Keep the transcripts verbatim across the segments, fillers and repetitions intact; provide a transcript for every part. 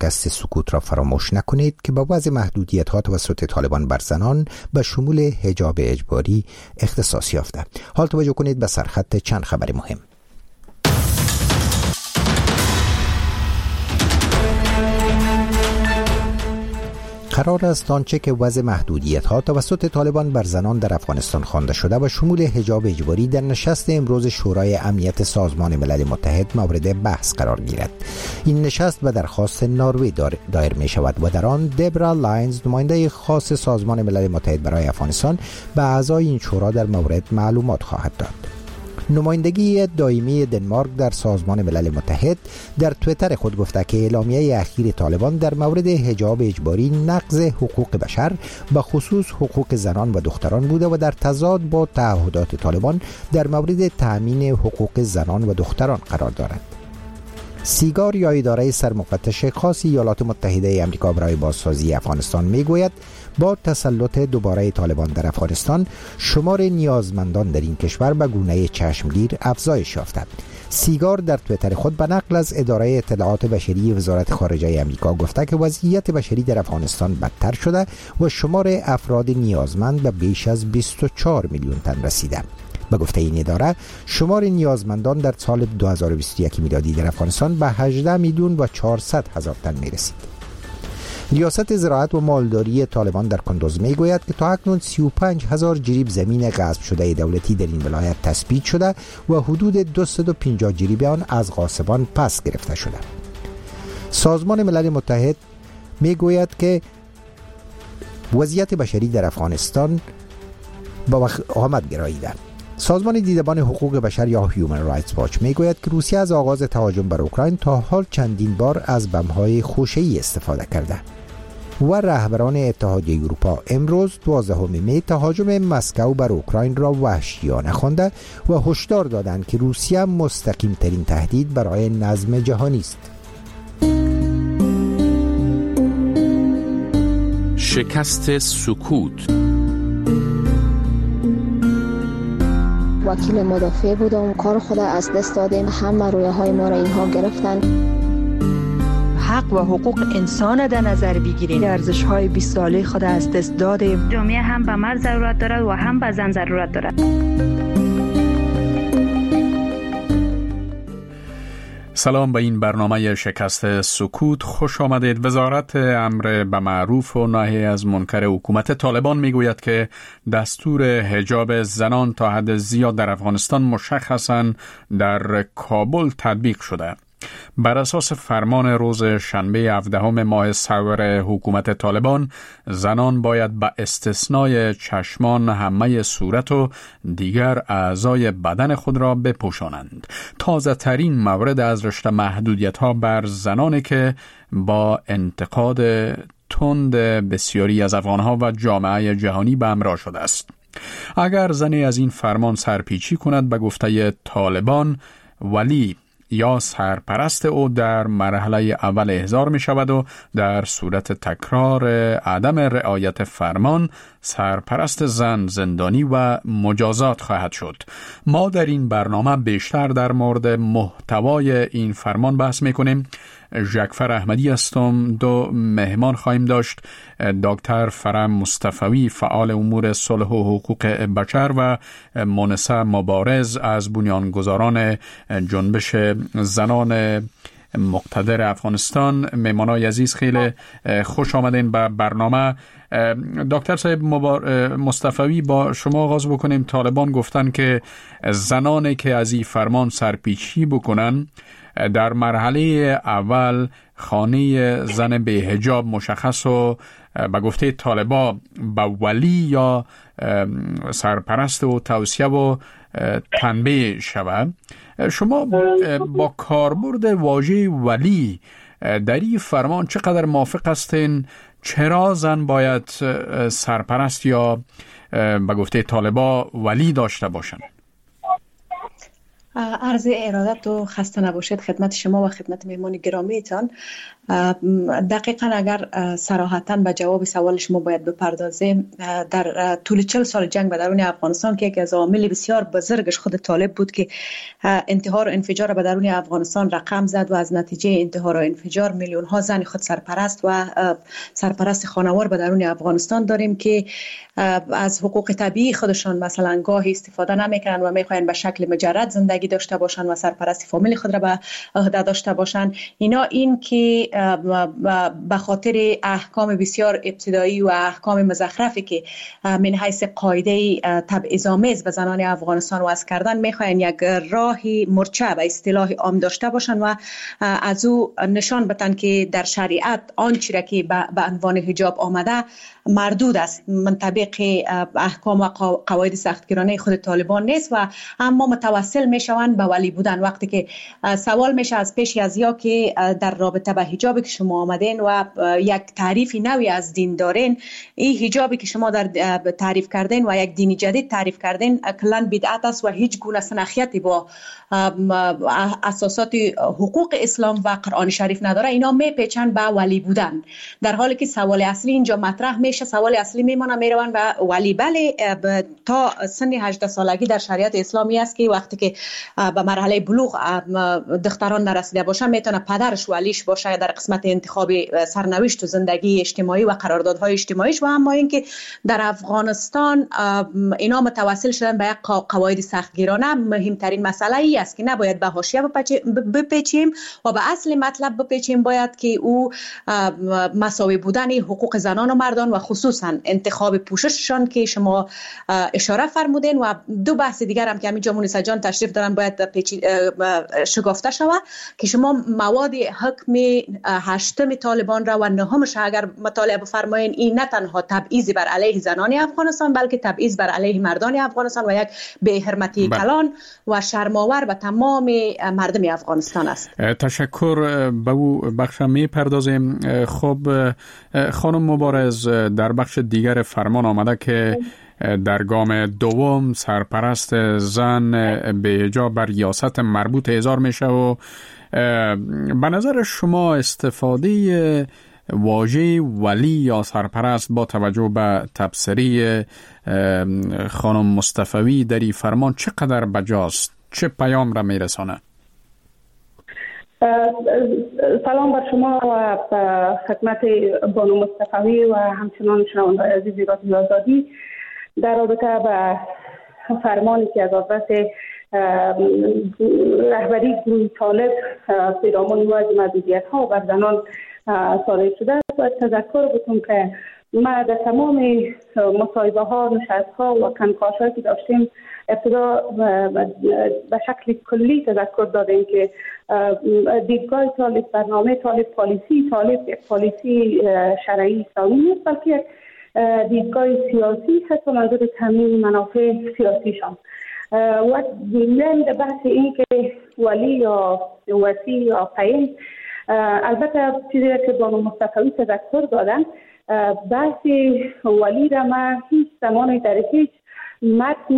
شکست سکوت را فراموش نکنید که با وضع محدودیت‌ها توسط طالبان بر زنان به شمول حجاب اجباری اختصاص یافته. حال توجه کنید به سرخط چند خبر مهم. قرار است آنچه که وضع محدودیت‌ها توسط طالبان بر زنان در افغانستان خوانده شده و شمول حجاب اجباری در نشست امروز شورای امنیت سازمان ملل متحد مورد بحث قرار گیرد. این نشست به درخواست نروژ دایر می شود و در آن دبرا لاینز، نماینده خاص سازمان ملل متحد برای افغانستان، به اعضای این شورا در مورد معلومات خواهد داد. نمایندگی دائمی دنمارک در سازمان ملل متحد در توییتر خود گفته که اعلامیه اخیر طالبان در مورد حجاب اجباری نقض حقوق بشر به خصوص حقوق زنان و دختران بوده و در تضاد با تعهدات طالبان در مورد تأمین حقوق زنان و دختران قرار دارد. سیگار یا اداره سرمفتش خاص ایالات متحده آمریکا برای بازسازی افغانستان میگوید با تسلط دوباره طالبان در افغانستان شمار نیازمندان در این کشور به گونه چشمگیر افزایش یافته. سیگار در توییتر خود به نقل از اداره اطلاعات بشری وزارت خارجه آمریکا گفته که وضعیت بشری در افغانستان بدتر شده و شمار افراد نیازمند به بیش از بیست و چهار میلیون تن رسیده. به گفته این اداره شمار نیازمندان در سال دو هزار و بیست و یک میلادی در افغانستان به هجده میلیون و چهارصد هزار تن می رسید. ریاست زراعت و مالداری طالبان در کندوز می گوید که تا اکنون سی و پنج هزار جریب زمین غصب شده دولتی در این ولایت تثبیت شده و حدود دویست و پنجاه جریب آن از غاصبان پس گرفته شده. سازمان ملل متحد می گوید که وضعیت بشری در افغانستان با آمد گراییده. سازمان دیدبان حقوق بشر یا هیومن رایتس واچ میگوید که روسیه از آغاز تهاجم بر اوکراین تا حال چندین بار از بمب‌های خوشه‌ای استفاده کرده و رهبران اتحادیه اروپا امروز دوازدهم می تهاجم مسکو بر اوکراین را وحشیانه خوانده و هشدار دادند که روسیه مستقیم ترین تهدید برای نظم جهانی است. شکست سکوت. وکیل مدافع بودم، کار خود از دست دادیم، همه رویه های ما را اینها گرفتن. حق و حقوق انسان در نظر بگیریم، ارزش های بیست ساله خود از دست دادیم. جامعه هم به مرد ضرورت دارد و هم به زن ضرورت دارد. سلام به این برنامه شکست سکوت خوش آمدید. وزارت امر به معروف و نهی از منکر حکومت طالبان میگوید که دستور حجاب زنان تا حد زیاد در افغانستان مشخصاً در کابل تطبیق شده. بر اساس فرمان روز شنبه هفدهم ماه سور حکومت طالبان، زنان باید به استثنای چشمان همه صورت و دیگر اعضای بدن خود را بپوشانند. تازه ترین مورد از رشته محدودیت ها بر زنانی که با انتقاد تند بسیاری از افغانها و جامعه جهانی به همراه شده است. اگر زنی از این فرمان سرپیچی کند، به گفته طالبان ولی یا سرپرست او در مرحله اول احضار می شود و در صورت تکرار عدم رعایت فرمان سرپرست زن زندانی و مجازات خواهد شد. ما در این برنامه بیشتر در مورد محتوای این فرمان بحث می کنیم. ژکفر احمدی هستم. دو مهمان خواهیم داشت: دکتر فرام مصطفوی، فعال امور صلح و حقوق بشر، و مونسه مبارز از بنیانگذاران جنبش زنان مقتدر افغانستان. مهمانای عزیز، خیلی خوش آمدین به برنامه. دکتر صاحب مصطفوی، با شما آغاز بکنیم. طالبان گفتن که زنانی که از این فرمان سرپیچی بکنن در مرحله اول خانه زن به حجاب مشخص و به گفته طالبا به ولی یا سرپرست و توصیه و تنبیه شود. شما با کاربرد واژه ولی در این فرمان چقدر موافق هستین؟ چرا زن باید سرپرست یا به گفته طالبا ولی داشته باشند؟ عرض ارادت و خسته نباشید خدمت شما و خدمت مهمان گرامیتان. دقیقاً اگر صراحتاً به جواب سوال شما باید بپردازیم، در طول چهل سال جنگ به درون افغانستان که یکی از عوامل بسیار بزرگش خود طالب بود که انتحار و انفجار به درون افغانستان رقم زد و از نتیجه انتحار و انفجار میلیون ها زن خود سرپرست و سرپرست خانوار به درون افغانستان داریم که از حقوق طبیعی خودشان مثلا گاهی استفاده نمیکنن و میخواین به شکل مجرد زندگی داشته باشن و سرپرست فامیل خود را به عهده داشته باشن. اینا این که به خاطر احکام بسیار ابتدایی و احکام مزخرفی که من حیث قاعده تبعیض‌آمیز به زنان افغانستان وضع کردن میخواین یک راهی مرچه به اصطلاح عام داشته باشن و از او نشان بدن که در شریعت آنچه را که به عنوان حجاب آمده مردود است، منطبق احکام و قواعد سختگیرانه خود طالبان نیست و اما متوسل میشوند به ولی بودن. وقتی که سوال میشه از پیش از یا که در رابطه به حجابی که شما آمدین و یک تعریف نوی از دین دارین، این حجابی که شما در تعریف کردین و یک دینی جدید تعریف کردین کلاً بدعت است و هیچ گونه سنخیتی با اساسات حقوق اسلام و قرآن شریف نداره. اینا میپیچن به ولی بودن، در حالی که سوال اصلی اینجا مطرح میشه. سوال اصلی میمونه میرون به ولی. بله، تا سن هجده سالگی در شریعت اسلامی است که وقتی که به مرحله بلوغ دختران نرسیده باشن میتونه پدرش ولیش باشه در قسمت انتخاب سرنوشت و زندگی اجتماعی و قراردادهای اجتماعیش. و اما اینکه در افغانستان اینا متوسل شدن به یک قواعد سختگیرانه، مهمترین مسئله ای است که نباید به حاشیه بپیچیم و به اصل مطلب بپیچیم. باید که او مساوی بودن حقوق زنان و مردان و خصوصا انتخاب پوشششان که شما اشاره فرمودین و دو بحث دیگر هم که همینجا مونیسا جان تشریف دارن باید شگفته شود که شما مواد حکم هشتم طالبان را و نهمش اگر مطالعه بفرمایین، این نه تنها تبعیض بر علیه زنان افغانستان بلکه تبعیض بر علیه مردان افغانستان و یک بی‌حرمتی کلان و شرم‌آور به تمام مردم افغانستان است. تشکر. به او بخش می پردازیم. خب خانم مبارز، در بخش دیگر فرمان آمده که در گام دوم سرپرست زن به حجاب بر ریاست مربوط احضار میشه و به نظر شما استفاده واژه ولی یا سرپرست با توجه به تبصره خانم مصطفی در این فرمان چقدر بجاست؟ چه پیام را میرسانه؟ سلام بر شما و خدمت بانو مصطفی و همچنان شنوندگان عزیز رادیو آزادی. در رابطه با فرمانی که از آدرس رهبری گروه طالب پیرامون وضع محدودیت ها بر زنان صادر شده است، باید تذکر بکنم که ما در تمام مصاحبه ها، نشست ها و کنکاش هایی که داشتیم ابتدا به شکل کلی تذکر دادیم که دیدگاه طالب، برنامه طالب، پالیسی طالب یک پالیسی شرعی اسلامی نیست بلکه یک دیدگاه سیاسی هست و منظور تامین منافع سیاسیشان. و در بحث این که ولی یا وسی یا قیم، البته چیزی که بانو مصطفی تذکر دادن، بحث ولی را ما هیچ زمانی در هیچ متن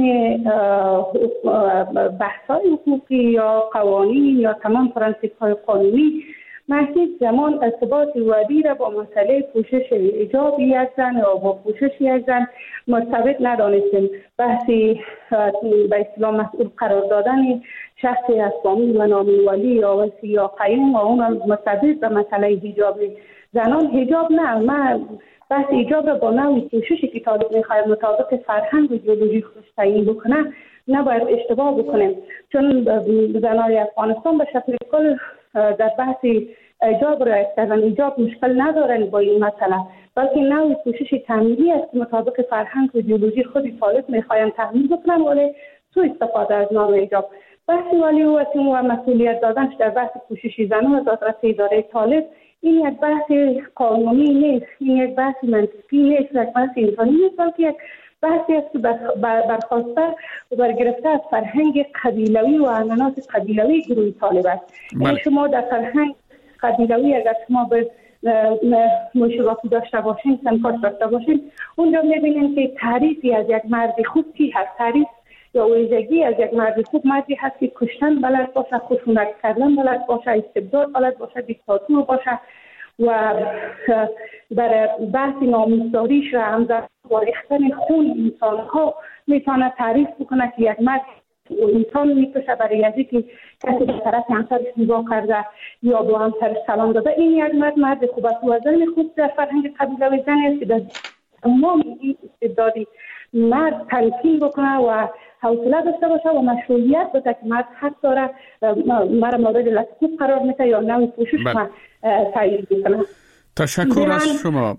بحث‌های حقوقی یا قوانین یا تمام پرنسیپ‌های قانونی ما هیچ زمان ارتباط ولی را با مسئله پوشش حجاب یک زن یا با پوشش یک زن مرتبط ندانستیم. بحثی به اصطلاح مسئول قرار دادن شخصی از فامیل و نام ولی یا وسی یا قیم و اون مرتبط به مسئله حجاب زنان. حجاب نه، ما بحث حجاب را با نوع پوششی که طالب می‌خواهد مطابق فرهنگ و ایدئولوژی خودش تعیین بکنه نباید اشتباه بکنیم، چون زنان افغانستان به شکل کل در بحث حجاب را کردن حجاب مشکل ندارن با این مسئله، بلکه نوع پوشش تعمیری است که مطابق فرهنگ و ایدئولوژی خود طالب می‌خواهند تحمیل بکنن ولی سوء استفاده از نام حجاب. بحث ولی و وسیم و مسئولیت دادنش در بحث پوشش زنان از آدرس اداره طالب این یک بحث قانونی نیست، این یک بحث منطقی نیست، یک بحث انسانی نیست، بلکه یک بحثی است که برخواسته و برگرفته از فرهنگ قبیلوی و عنعنات قبیلوی گروه طالب است. یعنی شما در فرهنگ قبیلوی اگر شما به مشابهتی داشته باشین، سنکاش داشته باشین، اونجا میبینین که تعریفی از یک مرد خوب چی هست، تعریف یا ویژگی از یک مرد خوب مردی هست که کشتن بلد باشه، خشونت کردن بلد باشه، استبداد بلد باشه، دیکتاتور باشه و برای بحث ناموسداریش و همزمان با ریختن خون انسانها میتونه تعریف بکنه که یک مرد انسان میکشه برای ازی که کسی به طرف همسرش نگاه کرده یا با همسرش سلام داده. این یک مرد مرد خوب است و زن خوب در فرهنگ قبیله زن است که در تمام این استبدادی مرد تمکین بکنه و حوصله داشته باشه و مشروعیت بده که مرد حق داره مرا مورد لطفی قرار میده یا نوی پوشش ما تعیین بکنه. تشکر از شما.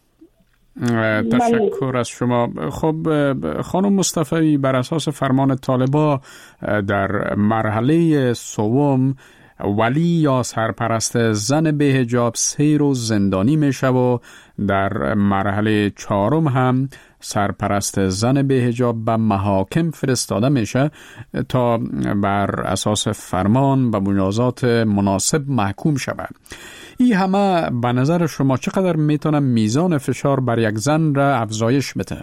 تشکر از شما. خب خانم مصطفی، بر اساس فرمان طالبان در مرحله سوم ولی یا سرپرست زن به حجاب سه روز زندانی میشه و در مرحله چهارم هم سرپرست زن به حجاب به محاکم فرستاده میشه تا بر اساس فرمان و مجازات مناسب محکوم شود. این همه به نظر شما چقدر میتونه میزان فشار بر یک زن را افزایش بده؟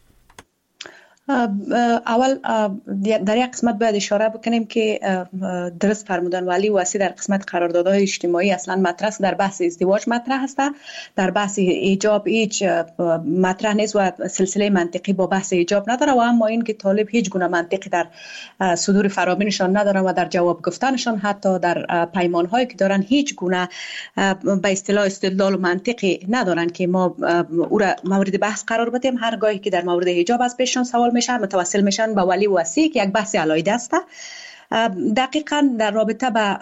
اول در یک قسمت باید اشاره بکنیم که درست فرمودن ولی واسی در قسمت قراردادهای اجتماعی اصلا مطرح است. در بحث ازدواج مطرح است، در بحث ایجاب هیچ مطرح نیست و سلسله منطقی با بحث ایجاب نداره و اما این که طالب هیچ گونه منطقی در صدور فرامینشان ندارن و در جواب گفتنشان حتی در پیمانهایی که دارن هیچ گونه به اصطلاح استدلال و منطقی ندارن که ما او را مورد بحث قرار بدیم. هرگاهی که در مورد حجاب از پیششان سوال میشن متوسل میشن به ولی وصی که یک بحث علایده است. دقیقاً در رابطه با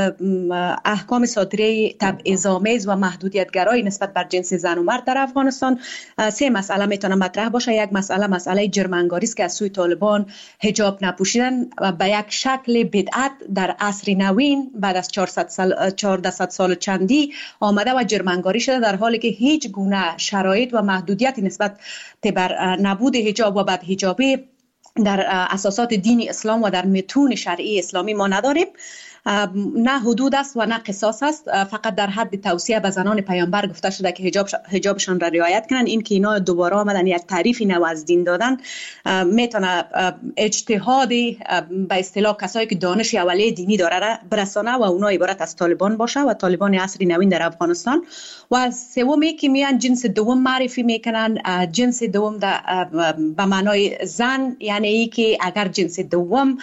احکام صادره تبعیض‌آمیز و محدودیت‌گرایی نسبت بر جنس زن و مرد در افغانستان سه مسئله میتونه مطرح باشه. یک مسئله مسئله جرمنگاری است که از سوی طالبان حجاب نپوشیدن به یک شکل بدعت در عصر نوین بعد از چهارصد سال چهارصد سال چندی آمده و جرمنگاری شده، در حالی که هیچ گونه شرایط و محدودیتی نسبت بر نبود حجاب و بدحجابی در اساسات دین اسلام و در متون شرعی اسلامی ما نداریم. نه حدود است و نه قصاص است، فقط در حد توصیه به زنان پیامبر گفته شده که حجاب حجابشان را رعایت کنن. این که اینا دوباره آمدن یک تعریفی نو از دین دادن میتونه اجتهادی به اصطلاح کسایی که دانش اولیه دینی داره برسانه و اونا عبارت از طالبان باشه و طالبان عصر نوین در افغانستان. و سومی که میان جنس دوم معرفی میکنن، جنس دوم به معنای زن، یعنی ای که اگر جنس دوم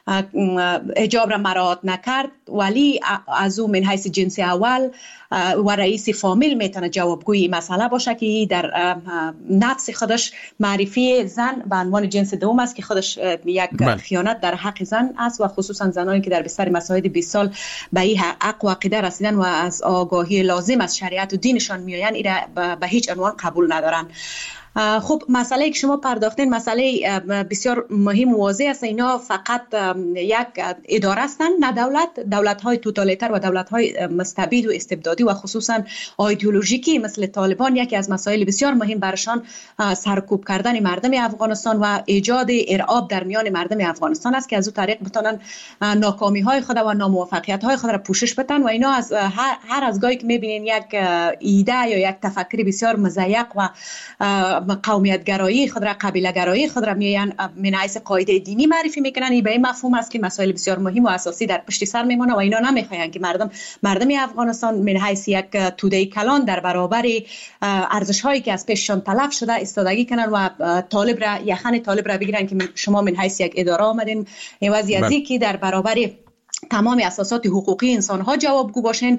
حجاب را مراعات نکرد ولی از او من حیث جنس اول و رئیس فامیل میتونه جوابگوی مسئله باشه که در نفس خودش معرفی زن به عنوان جنس دوم است که خودش یک بل. خیانت در حق زن است و خصوصا زنانی که در بستر مساعد بیست سال به این حق و عقیده رسیدن و از آگاهی لازم از شریعت و دینشان میآیند این به هیچ عنوان قبول ندارن. خب مسئله که شما پرداختین مسئله بسیار مهم و واضح است. اینا فقط یک اداره هستند، نه دولت. دولت‌های توتالیتر و دولت‌های مستبد و استبدادی و خصوصا ایدئولوژیکی مثل طالبان یکی از مسائل بسیار مهم برشان سرکوب کردن مردم افغانستان و ایجاد ارعاب در میان مردم افغانستان است که از اون طریق بتونن ناکامی‌های خود و ناموفقیت‌های خود را پوشش بدن و اینا از هر, هر از گاهی که می‌بینین یک ایده یا یک تفکر بسیار مزیق و قومیت گرایی خود را قبیله گرایی خود را میان من حیث قاعده دینی معرفی میکنن. این به این مفهوم است که مسائل بسیار مهم و اساسی در پشت سر میمونه و اینا نمیخواین که مردم مردم افغانستان من حیث یک توده کلان در برابر ارزش هایی که از پیششان تلف شده استادگی کنن و طالب را یخن طالب را بگیرن که شما من حیث یک اداره آمدین عوضی از اینکه در برابر تمام اساسات حقوقی انسان ها جوابگو باشین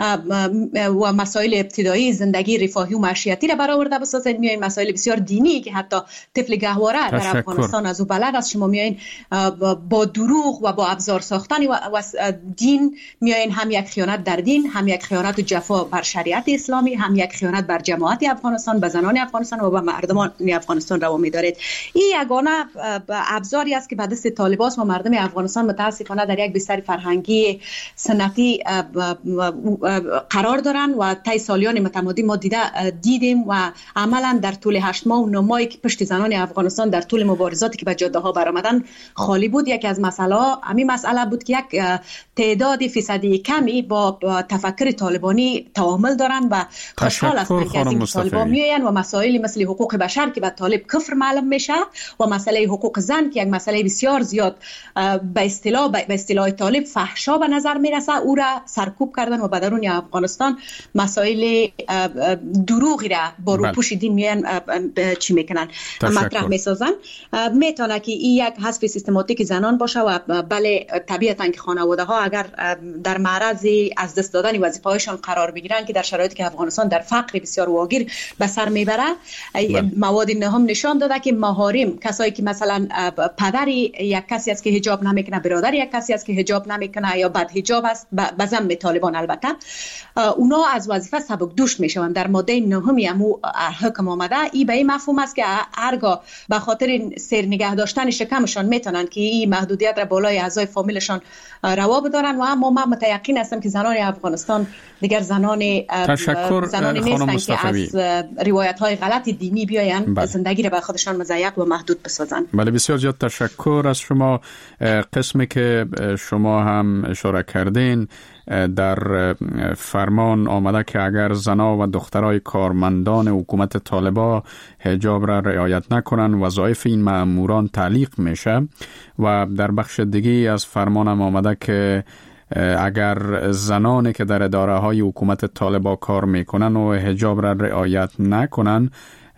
و مسائل ابتدایی زندگی رفاهی و معیشتی را برآورده بسازید. میایین مسائل بسیار دینی که حتی طفل گهواره در افغانستان از او بلد است شما میایین با دروغ و با ابزار ساختن و دین میایین هم یک خیانت در دین، هم یک خیانت و جفا بر شریعت اسلامی، هم یک خیانت بر جماعت افغانستان، به زنان افغانستان و به مردمان افغانستان روا می‌دارید. این یگانه ابزاری است که به دست طالبان و مردم افغانستان متاسفانه در یک بستر فرهنگی سنتی قرار دارن و طی سالیان متمادی ما دیده دیدیم و عملا در طول هشت ماه و نه ماهی که پشت زنان افغانستان در طول مبارزاتی که به جاده ها برآمدن خالی بود. یکی از مسئله همین مسئله بود که یک تعداد فیصدی کمی با تفکر طالبانی تعامل دارن و خوشحال هستن که از این طالبان میآیند و مسائلی مثل حقوق بشر که به طالب کفر معلوم میشه و مسئله حقوق زن که یک مسئله بسیار زیاد به اصطلاح به اصطلاح طالب فحشا به نظر میرسه، او را سرکوب کردن و به درون افغانستان مسائل دروغی را با روپوش دین میان چی میکنن مطرح میسازن. میتونه که این یک حذف سیستماتیک زنان باشه و بله طبیعتا که خانواده ها اگر در معرض از دست دادن وظیفه هایشان قرار بگیرن که در شرایطی که افغانستان در فقر بسیار واگیر به سر میبره، مواد نهم نشان داده که محارم، کسایی که مثلا پدر یک کسی است که حجاب نمیکنه، برادر یک کسی است که حجاب نمیکنه یا بد حجاب است به ذم طالبان، البته اونا از وظیفه سبک دوش میشوند. در ماده نهمی همو حکم آمده ای به این مفهوم است که هرگاه به خاطر سر نگه داشتن شکمشان میتونن که این محدودیت را بالای اعضای فامیلشان روا بدارن و اما من متيقن هستم که زنان افغانستان دیگر زنان زنانی نیستن که از روایت های غلط دینی بیاین بله. زندگی را به خودشان مضیق و محدود بسازن. بله بسیار زیاد تشکر از شما. قسمی که شما هم اشاره کردین در فرمان آمده که اگر زنا و دخترای کارمندان حکومت طالبا حجاب را رعایت نکنن وظایف این مأموران تعلیق میشه و در بخش دیگه از فرمان هم آمده که اگر زنانی که در اداره های حکومت طالبا کار میکنن و حجاب را رعایت نکنن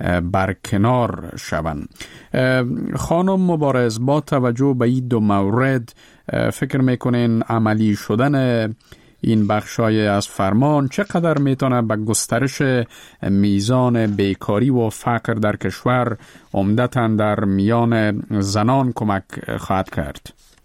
برکنار شوند. خانم مبارز، با توجه به این دو مورد فکر میکنین عملی شدن این بخشای از فرمان چقدر میتونه به گسترش میزان بیکاری و فقر در کشور عمدتاً در میان زنان کمک خواهد کرد؟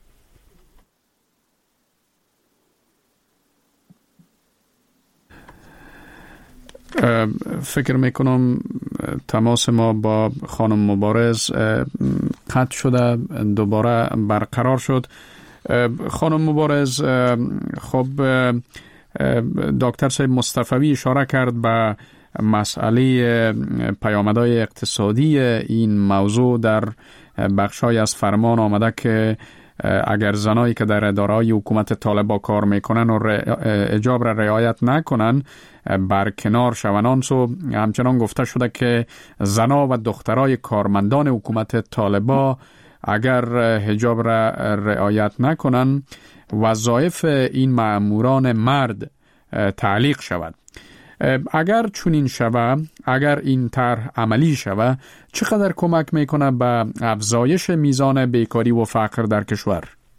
فکر میکنم تماس ما با خانم مبارز قطع شده، دوباره برقرار شد. خانم مبارز، خب دکتر صاحب مصطفی اشاره کرد به مسئله پیامدهای اقتصادی این موضوع. در بخشای از فرمان آمده که اگر زنایی که در اداره‌های حکومت طالبا کار میکنن و حجاب را رعایت نکنن برکنار شوند. سو همچنان گفته شده که زنا و دخترای کارمندان حکومت طالبا اگر حجاب را رعایت نکنن وظایف این مأموران مرد تعلیق شود. اگر چنین شود، اگر این طرح عملی شود، چقدر کمک میکنه به افزایش میزان بیکاری و فقر در کشور؟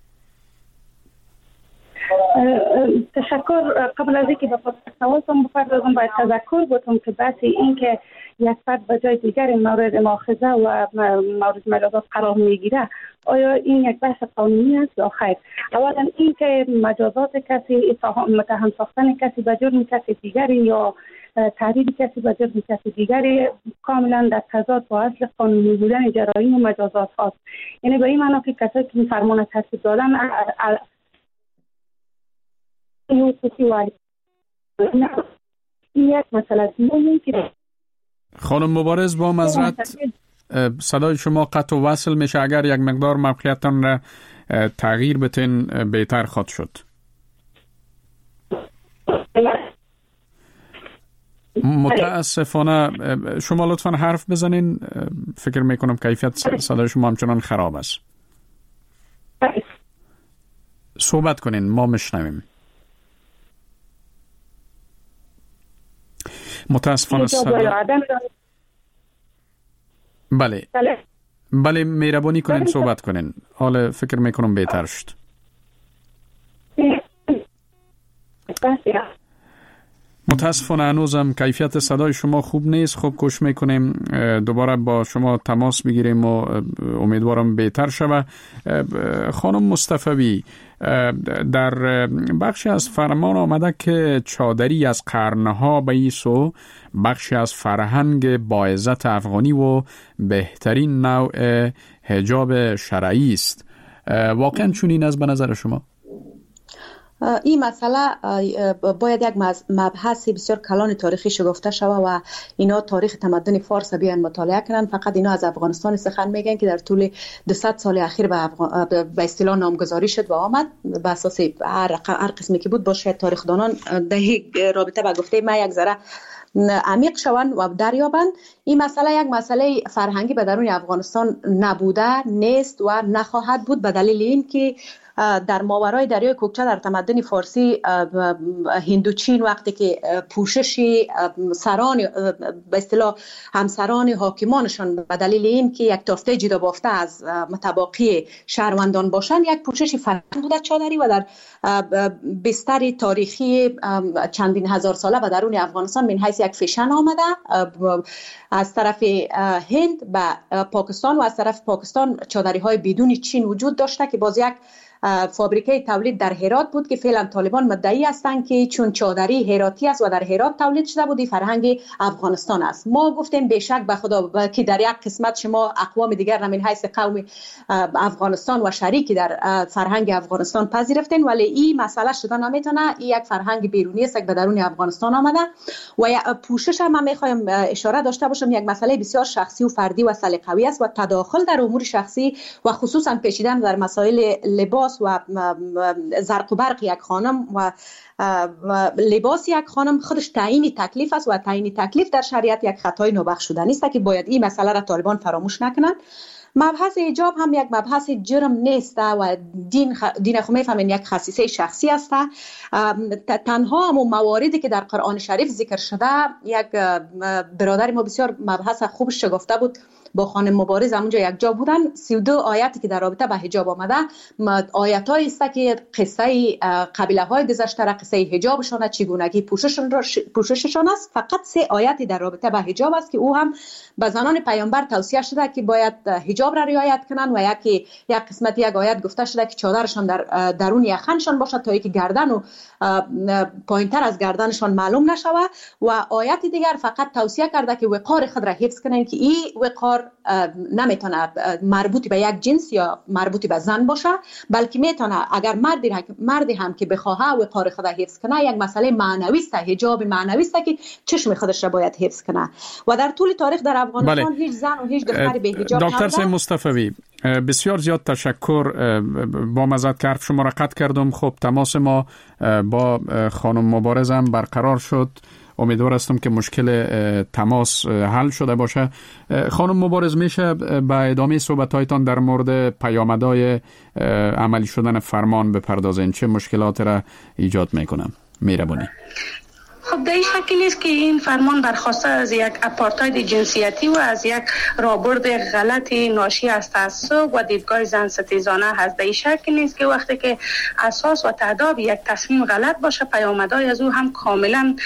تشکر. قبل از اینکه به سوالتون بپردازم باید تذکر بکنم که بحث این که یک فرد به جای دیگر مورد مؤاخذه و مورد مجازات قرار میگیره آیا این یک بحث قانونی است یا خیر؟ اولا این که مجازات کسی، متهم ساختن کسی به جرم کسی دیگری یا تهدید کسی به جرم کسی دیگری کاملا در تضاد با اصل قانونی بودن جرایم و مجازات هاست. یعنی به این معنی که کسایی که این فرمان ترتیب دادن این یک مسئله دیگه که خانم مبارز با معذرت صدای شما قطع و وصل میشه، اگر یک مقدار موقعیتتان را تغییر بتین بهتر خواهد شد. متاسفانه شما لطفا حرف بزنین، فکر میکنم کیفیت صدای شما همچنان خراب است. صحبت کنین، ما میشنویم. متاسفانه صدا... بله بله مهربانی کنین صحبت کنین، حالا فکر میکنم بهتر شد. متاسفانه هنوزم کیفیت صدای شما خوب نیست. خب کوشش میکنیم دوباره با شما تماس بگیریم و امیدوارم بهتر شوه. خانم مصطفی، در بخشی از فرمان آمده که چادری از قرنها به ایسو بخشی از فرهنگ با عزت افغانی و بهترین نوع حجاب شرعی است. واقعا چنین است به نظر شما؟ این مسئله باید یک مبحث بسیار کلان تاریخی شگفته شود و اینا تاریخ تمدن فارس بیان مطالعه کنن. فقط اینا از افغانستان سخن میگن که در طول دویست سال اخیر به افغان... به اصطلاح نامگذاری شد و آمد به اساس هر هر قسمی که بود. باشه تاریخدانان در رابطه با گفته ما یک ذره عمیق شوند و دریابند. این مسئله یک مسئله فرهنگی به درون افغانستان نبوده، نیست و نخواهد بود، به دلیل این که در ماورای دریای کوکچه در تمدن فارسی هندوچین وقتی که پوشش سران به اصطلاح همسران حاکمانشان به دلیل این که یک تافته جدا بافته از متباقی شهروندان باشند یک پوشش فرهنگی بوده چادری و در بستر تاریخی چندین هزار ساله به درون افغانستان من حیث یک فیشن آمده. از طرف هند به پاکستان و از طرف پاکستان چادری های بدون چین وجود داشته که باز یک فابریکه تولید در هرات بود که فعلا طالبان مدعی هستند که چون چادری هراتی است و در هرات تولید شده بود فرهنگ افغانستان است. ما گفتیم بیشک به خدا که در یک قسمت شما اقوام دیگر را من حیث قوم افغانستان و شریکی در فرهنگ افغانستان پذیرفتین، ولی این مسئله شده نمیتونه. این یک فرهنگ بیرونی است که به درون افغانستان آمده و پوشش هم میخوایم اشاره داشته باشم یک مسئله بسیار شخصی و فردی و سلیقه‌ای است و تداخل در امور شخصی و خصوصا پیچیدن در مسائل لباس و زرق و برق یک خانم و لباس یک خانم خودش تعیین تکلیف است و تعیین تکلیف در شریعت یک خطای نابخشودنی است که باید این مسئله را طالبان فراموش نکنند. مبحث حجاب هم یک مبحث جرم نیست و دین خ... دین خو میفهمین یک خصیصه شخصی است. تنها هم مواردی که در قرآن شریف ذکر شده، یک برادر ما بسیار مبحث خوب شگفته بود با خانم مبارز اونجا یک جا بودن. سی و دو آیاتی که در رابطه با حجاب آمده آیاتایی است که قصه قبیله های گذشته را، قصه حجابشان، چگونگی پوشششان پوشششان است. فقط سه آیاتی در رابطه با حجاب است که او هم به زنان پیامبر توصیه شده که باید حجاب را رعایت کنند و یکی یک قسمت یک آیت گفته شده که چادرشان در درون یخنشان باشد تا اینکه گردن و پایینتر از گردنشان معلوم نشود و آیت دیگر فقط توصیه کرده که وقار خود را حفظ کنند که این وقار نمیتونه مربوط به یک جنس یا مربوط به زن باشه، بلکه میتونه اگر مردی مردی هم که بخواه وقار خود را حفظ کنه یک مسئله معنوی است، حجاب معنوی است که چشم خودش را باید حفظ کنه. و در طول تاریخ در افغانستان بله. هیچ زن و هیچ دختری به حجاب نبوده. دکتر سید مصطفی بسیار زیاد تشکر. با مزد که حرف شما را قطع کردم. خب تماس ما با خانم مبارز هم برقرار شد. امیدوار هستم که مشکل تماس حل شده باشه. خانم مبارز، میشه به ادامه صحبت‌هایتان در مورد پیامدهای عملی شدن فرمان بپردازین؟ چه مشکلات را ایجاد میکنم؟ مهربانی. خب در این شکل نیست که این فرمان برخواسته از یک اپارتاید جنسیتی و از یک رابرد غلط ناشی از تعصب و دیدگاه زن ستیزانه هست. در این شکل نیست که وقتی که اساس و تعداد یک تصمیم غلط باشه، پیامدهای از او هم کاملا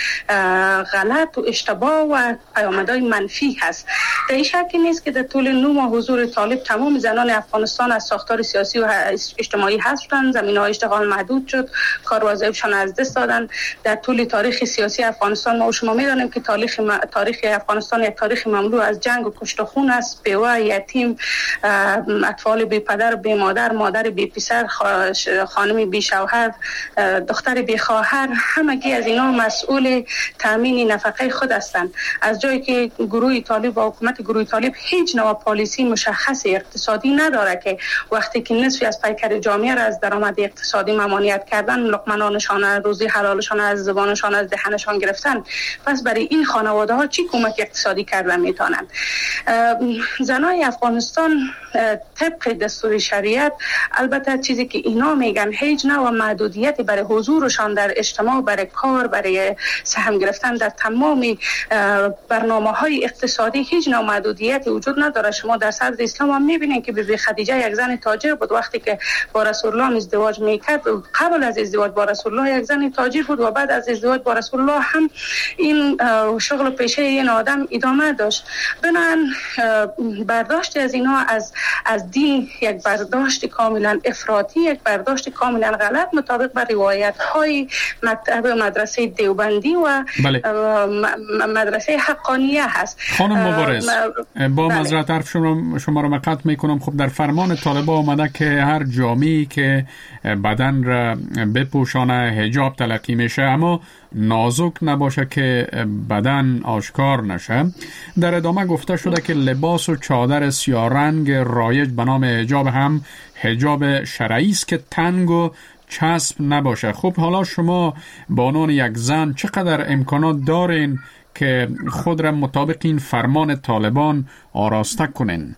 غلط و اشتباه و پیامدهای منفی هست. در این شکل نیست که در طول نه ماه حضور طالب تمام زنان افغانستان از ساختار سیاسی و اجتماعی حذف شدند، زمینه‌های اشتغال محدود شد، کار وظایفشان از دست دادند. در طول تاریخ سیاسی افغانستان ما و شما می‌دانیم که تاریخ م... تاریخ افغانستان یک تاریخ مملو از جنگ و کشت و خون است. بیوه، یتیم، اطفال بی پدر، بی مادر، مادر بی پسر، خانم بی شوهر، دختر بی خواهر، همگی از اینا مسئول تامین نفقه خود هستند. از جایی که گروه طالب و حکومت گروه طالب هیچ نوع پالیسی مشخص اقتصادی نداره که وقتی که نصفی از پیکر جامعه را از درآمد اقتصادی ممانعت کردن، لقمه‌نانشان، روزی حلالشان از زبانشان، از دهنشان گرفتن، پس برای این خانواده ها چی کمک اقتصادی کردن میتونن؟ زنای افغانستان طبق دستور شریعت، البته چیزی که اینا میگن هیچ نوع محدودیتی برای حضورشان در اجتماع، برای کار، برای سهم گرفتن در تمام برنامه های اقتصادی هیچ نوع محدودیتی وجود نداره. شما در صدر اسلام هم میبینید که بیبی خدیجه یک زن تاجر بود، وقتی که با رسول الله ازدواج میکرد، قبل از ازدواج با رسول الله یک زن تاجر بود و بعد از ازدواج با رسول الله الله هم این شغل پیشه این آدم ادامه داشت. بنابراین برداشت از اینا از از دین یک برداشت کاملا افراطی، یک برداشت کاملا غلط مطابق با روایت های مکتب مدرسه دیوبندی و بله. مدرسه حقانیه هست. خانم مبارز با معذرت حرف شما شما رو قطع میکنم. خب در فرمان طالبان آمده که هر جامعه‌ای که بدن را بپوشانه حجاب تلقی میشه، اما نازک نباشه که بدن آشکار نشه. در ادامه گفته شده که لباس و چادر سیاه رنگ رایج به نام حجاب هم حجاب شرعی است که تنگ و چسب نباشه. خب حالا شما به عنوان یک زن چقدر امکانات دارین که خود را مطابق این فرمان طالبان آراسته کنین؟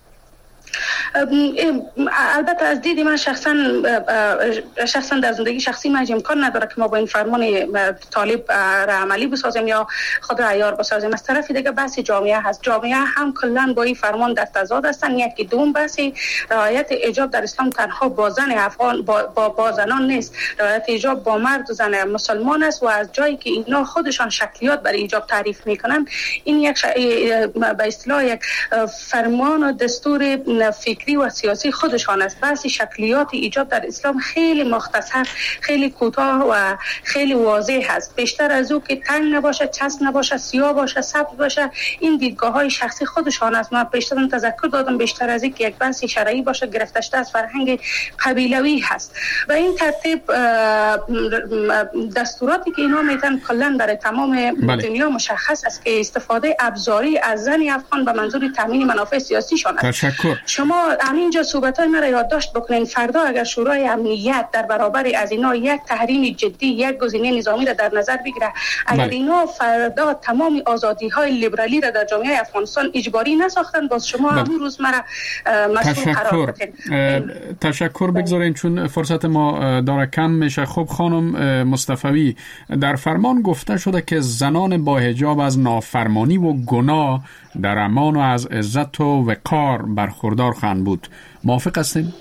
البته از دید من شخصا شخصا در زندگی شخصی من امکان نداره که ما با این فرمان طالب را عملی بسازیم یا خود را عیار بسازیم. از طرف دیگه بحث جامعه هست. جامعه هم کلا با این فرمان در تضاد هستن. یکی دوم بحث رعایت حجاب در اسلام تنها با زن افغان با, با, با زنان نیست. رعایت حجاب با مرد و زن مسلمان است و از جایی که اینا خودشان شکلیات برای حجاب تعریف میکنن، این یک ش... به اصطلاح یک فرمان و دستور فکری و سیاسی خودشان است. بحث شکلیات ایجاب در اسلام خیلی مختصر، خیلی کوتاه و خیلی واضح است. بیشتر از او که تنگ نباشه، چسب نباشه، سیاه باشه، سبز باشه، این دیدگاه های شخصی خودشان است. من بیشتر تذکر دادم بیشتر از این که یک بحث شرعی باشه گرفته شده از فرهنگ قبیلوی هست. و این ترتیب دستوراتی که اینا میتن کلا برای تمام بله. دنیا مشخص است که استفاده ابزاری از زن افغان به منظور تامین منافع سیاسی شان است. تشکر. شما همینجا صحبت‌های مرا یادداشت بکنین. فردا اگر شورای امنیت در برابر از اینا یک تحریم جدی، یک گزینه نظامی را در نظر بگیره، اگر بله. اینا فردا تمام آزادی‌های لیبرالی را در جامعه افغانستان اجباری نساختن، باز شما بله. همون روز مرا مسئول قرار بدین. تشکر بگذارین چون فرصت ما داره کم میشه. خب خانم مصطفی، در فرمان گفته شده که زنان با حجاب از نافرمانی و گناه در امان و از عزت و وقار برخوردار خواهند بود. موافق هستین؟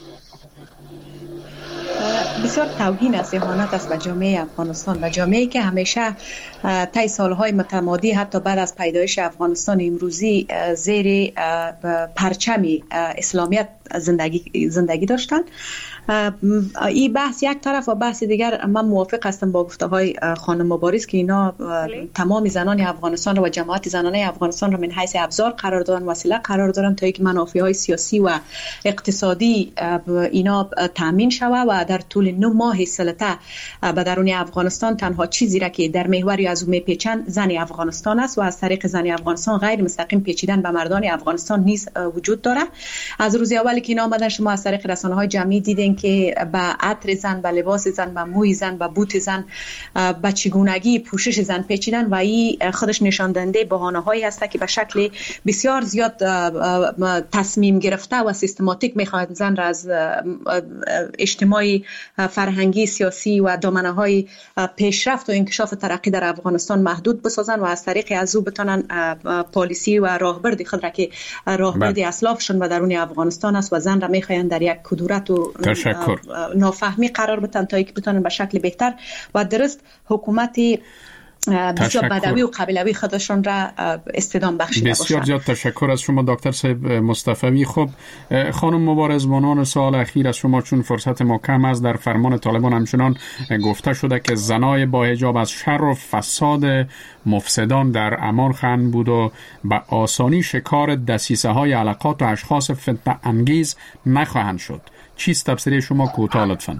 بسیار توهین است، اهانت است به جامعه افغانستان و جامعه‌ای که همیشه طی سالهای متمادی حتی بعد از پیدایش افغانستان امروزی زیر پرچم اسلامیت زندگی زندگی داشتند. این بحث یک طرف و بحث دیگر من موافق هستم با گفته های خانم مبارز که اینا تمام زنان افغانستان و جماعت زنانه افغانستان را من حیث ابزار قرار دادن، وسیله قرار دادن تا اینکه منافع های سیاسی و اقتصادی اینا تامین شود و در طول نه ماه سلطه به درون افغانستان تنها چیزی را که در محور از اون میپیچند زن افغانستان است و از طریق زن افغانستان غیر مستقیم پیچیدن به مردان افغانستان نیز وجود داره. از روز اولی که اینا آمدن شما از طریق رسانه‌های جمعی دیدین که به عطر زن، به لباس زن، به موی زن، به بوت زن، به چگونگی پوشش زن پیچیدن و این خودش نشان دهنده بهانه‌هایی است که به شکل بسیار زیاد تصمیم گرفته و سیستماتیک می‌خواهند زن را از اجتماعی، فرهنگی، سیاسی و دامنه‌های پیشرفت و انکشاف ترقی در افغانستان محدود بسازن و از طریق از او بتونن پالیسی و راهبرد خود را که راهبرد اسلافشون و درون افغانستان است و زن را می‌خواهند در یک کدورت و تشکر. نافهمی قرار بدن تا اینکه بتونن به شکل بهتر و درست حکومتی بسیار بدوی و قبیلوی خودشان را استدام بخشیده باشند. بسیار زیاد تشکر از شما دکتر صاحب مصطفی. خب خانم مبارز، بانان سوال اخیر از شما چون فرصت ما کم است. در فرمان طالبان همچنان گفته شده که زنای با حجاب از شر و فساد مفسدان در امان خواهند بود و به آسانی شکار دسیسه های علاقات و اشخاص فتنه انگیز نخواهند شد. چیست تفسیر شما کوتاه لطفاً؟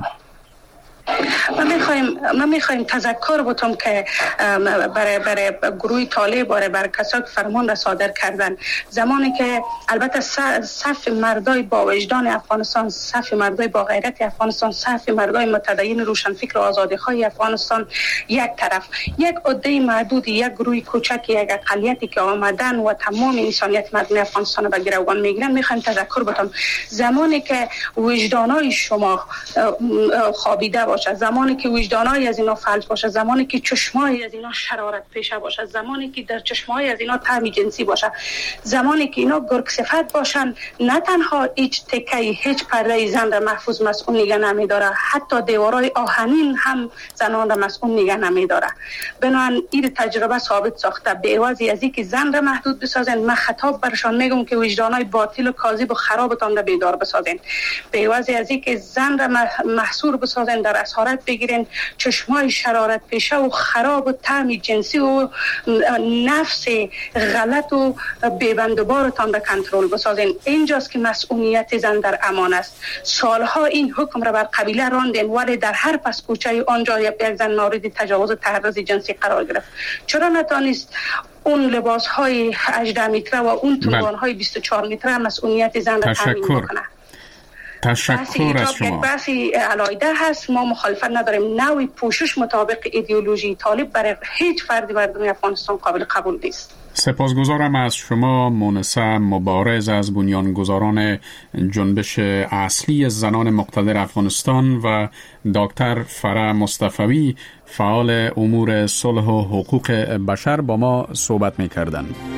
ما میخوایم ما میخوایم تذکر بتم که برای برای گروه طالب برای برای کسایی که فرمان را صادر کردن، زمانی که البته صف مردای با وجدان افغانستان، صف مردای با غیرت افغانستان، صف مردای متدین روشنفکر و آزادخواه افغانستان یک طرف، یک عده محدود، یک گروه کوچک، یک اقلیتی که آمدن و تمام انسانیت مردم افغانستان را به گروگان میگیرن، میخوایم تذکر بتم زمانی که وجدانای شما خوابیده باشه، زمان زمانی که وجدانای از اینا فلج باشه، زمانی که چشمای از اینا شرارت پیشه باشه، زمانی که در چشمای از اینا طعم جنسی باشه، زمانی که اینا گرگ صفت باشن، نه تنها هیچ تکی هیچ پرده زن را محفوظ مسئول نگه نمیداره، حتی دیوارای آهنین هم زنان را مسئول نگه نمیداره. بنابراین این تجربه ثابت ساخته به عوض از اینکه زن را محدود بسازن، من خطاب برشان میگم که وجدانای باطل و کاذب و خرابتان را بیدار بسازن. به عوض از اینکه زن را محصور بسازن، در اسارت بگیرن، چشمای شرارت پیشه و خراب و طعم جنسی و نفس غلط و بی‌بندوبارتان را کنترل بسازن. اینجاست که مسئولیت زن در امان است. سالها این حکم را بر قبیله راندن، ولی در هر پس کوچه آنجا یک زن مورد تجاوز و تحرش جنسی قرار گرفت. چرا نتانست اون لباس های هجده متره و اون توان های بیست و چهار متره مسئولیت زن را تامین بکنه؟ تشکر از شما. بحثی علایده هست، ما مخالفت نداریم. نوع پوشش مطابق ایدئولوژی طالب برای هیچ فردی مردم افغانستان قابل قبول نیست. سپاسگزارم از شما مونسه مبارز از بنیانگذاران جنبش اصلی زنان مقتدر افغانستان و دکتر فرح مصطفی فعال امور صلح و حقوق بشر با ما صحبت می‌کردند.